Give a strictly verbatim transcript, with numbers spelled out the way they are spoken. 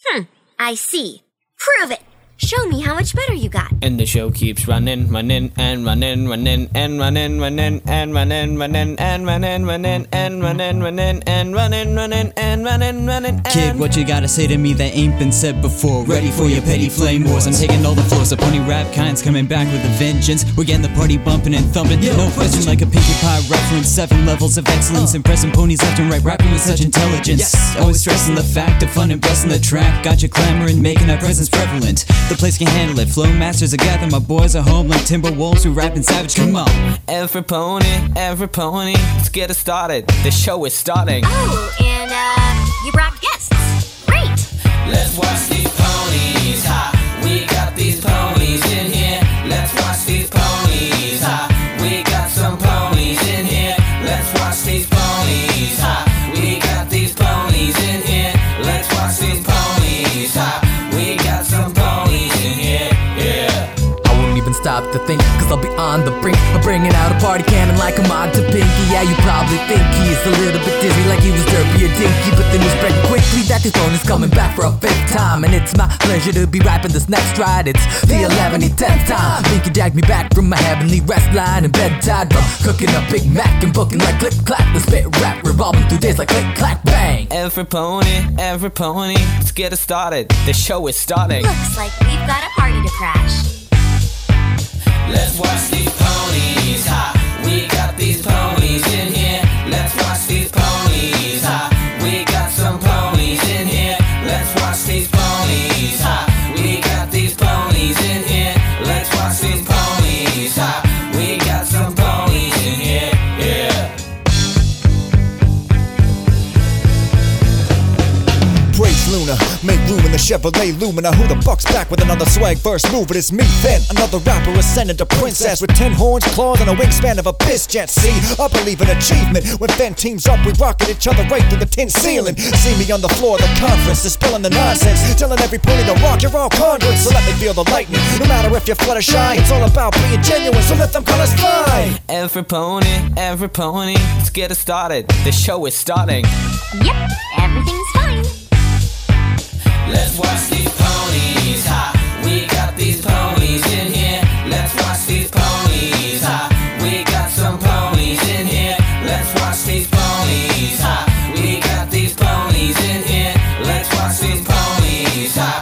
Hmm, I see. Prove it. Show me how much better you got. And the show keeps running, running, and running, running, and running, running, and running, running, and running, running, and running, running, and running, running, and running, running. Kid, what you gotta say to me that ain't been said before? Ready for your petty flame wars? I'm taking all the floors. The pony rap kind's coming back with a vengeance. We're getting the party bumping and thumping. No question, like a Pinkie Pie reference. Seven levels of excellence, impressing ponies left and right, rapping with such intelligence. Always stressing the fact of fun and blessing the track. Got you clamoring, making our presence prevalent. The place can handle it. Flow masters are gathering, my boys are home like timber wolves who rapping savage. Come on. Every pony, every pony, let's get it started. The show is starting. Oh, and uh, you brought guests. Great. Let's watch these ponies, ha. We got these ponies in here. Let's watch these ponies, ha. We got some ponies in here. Let's watch these ponies, ha. We got these ponies in here. Let's watch these ponies, ha. We got some ponies in here. Stop to think, cause I'll be on the brink of bringing out a party cannon like a mod to Pinky. Yeah, you probably think he is a little bit dizzy, like he was derpy or dinky, but the news spreading quickly that this phone is coming back for a fifth time. And it's my pleasure to be rapping this next ride. It's the eleventh tenth time Pinky dragged me back from my heavenly rest line and bedtime from cooking up Big Mac and booking like click clack. The spit rap revolving through days like click clack bang. Every pony, every pony, let's get it started. The show is starting. Looks like we've got a party to crash. Let's watch these ponies, ha. We got these ponies in here. Let's watch these ponies, ha. We got some ponies in here. Let's watch these ponies, ha. We got these ponies in here. Let's watch these ponies, ha. We got some ponies in here, yeah. Praise Luna, make room in the Chevrolet Lumina. Who the fuck's back with another swag verse move? It is me then, another rapper ascended to princess with ten horns, claws, and a wingspan of a piss jet. See, I believe in achievement. When Fen teams up, we rocket each other right through the tin ceiling. See me on the floor of the conference, dispelling the nonsense, telling every pony to rock. You're all conduits, so let me feel the lightning. No matter if you're flutter shy, it's all about being genuine, so let them colors fly. Every pony, every pony, let's get it started. The show is starting. Yep, everything's fine. Let's watch these ponies, ha. We got these ponies in here. Let's watch these ponies, ha. We got some ponies in here. Let's watch these ponies, ha. We got these ponies in here. Let's watch these ponies, ha.